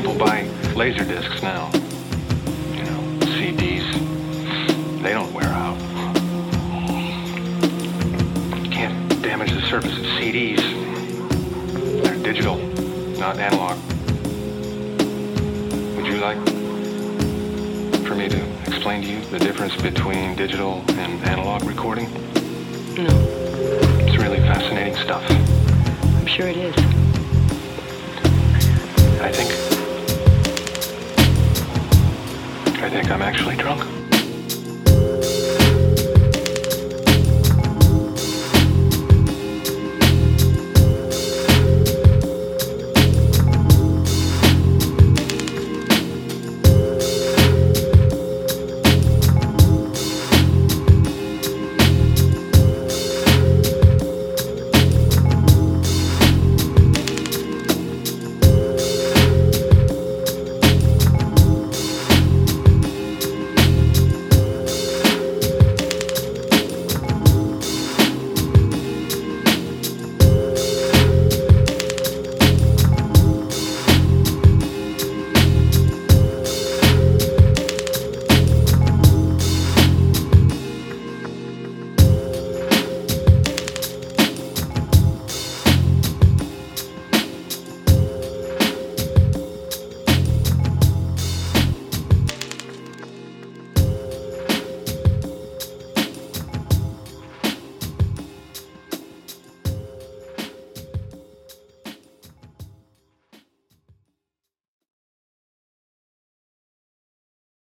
People buy laser discs now. You know, CDs. They don't wear out. You can't damage the surface of CDs. They're digital, not analog. Would you like for me to explain to you the difference between digital and analog recording? No. It's really fascinating stuff. I'm sure it is. I think I'm actually drunk.